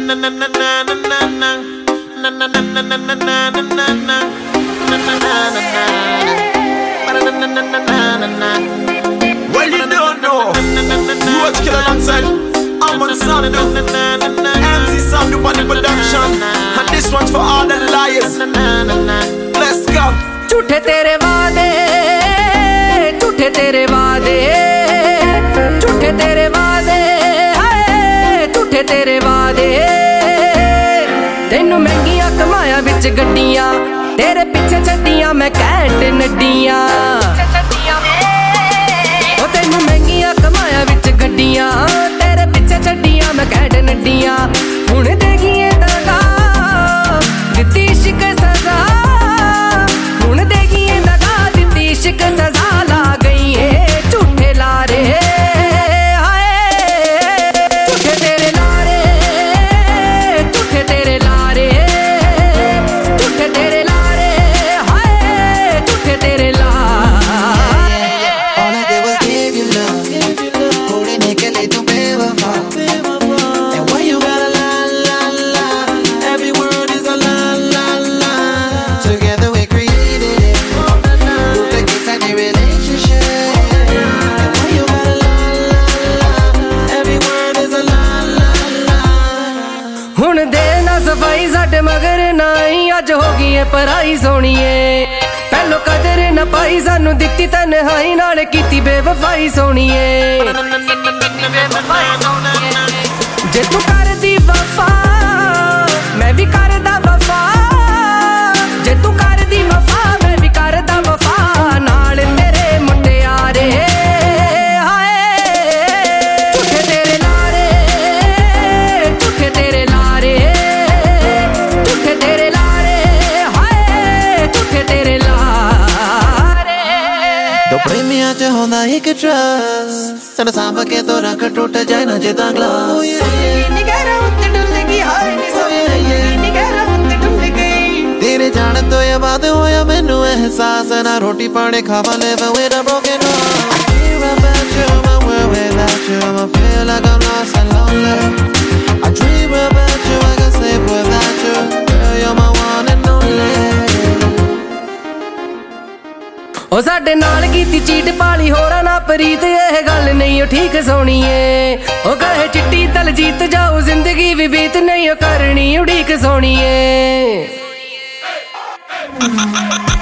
Well, you don't know. Roach Killer alongside Amon Sandu, MC Sandu on the production, and this one's for all the liars. Let's go. झूठे तेरे वादे, झूठे तेरे वादे, झूठे तेरे वादे, हाय झूठे तेरे वादे। तेनू महंगियां कमाया विच गड्डियां, तेरे पिछे छड्डियां मैं कैंट नड्डियां। ओ तेनू महंगियां कमाया विच गड्डियां, तेरे पिछे छड्डियां मैं कैंट नड्डियां। हुण देखिए दगा दित्ती इश्क सजा, हुण देखिए दगा दित्ती इश्क सजा। ला गई है झूठे लारे, हाय झूठे तेरे लारे, झूठे तेरे लारे, झूठे तेरे लारे, हाय झूठे तेरे लारे। All I did was give you love, होने के लिए तू बेवफा। And when you got a la la la, every word is a la la la. Together we created it, the kiss and the relationship. And when you got a la la la, every word is a la la la. हुण दे ना सफाई साडे मगर नाई, अज हो गई है पराई सोणीए। पहलो कदर न पाई सानू दित्ती तन्हाई, नाल कीती बेवफाई सोणीए। जे तू करदी वफा मैं भी करदा वफा, जे तू करदी वफा मैं भी करदा वफा। नाल तेरे मुंडियारे, हाय झूठे तेरे लारे, झूठे तेरे लारे, झूठे तेरे लारे, हाय झूठे तेरे लारे। दो प्रेमियां च होंदा इक ट्रस्ट, सन सांभ के तो रख टूट जाए ना जिदा ग्लास। तेरे जाने तो ये बात होया मैनू एहसास, ना रोटी पानी खावा living with a broken heart। I dream about you, my world without you, I feel like I'm lost and lonely। I dream about you, I can sleep without you, girl you're my one and only। ओ साडे नाल कीती cheat पाली होरा ना प्रीत, यह गल नहीं ओ ठीक सोणीए। ओ कहे चिट्टी तल जीत जाओ जिंदगी भी बीत, नहीं ओ करनी उड़ीक सोणीए।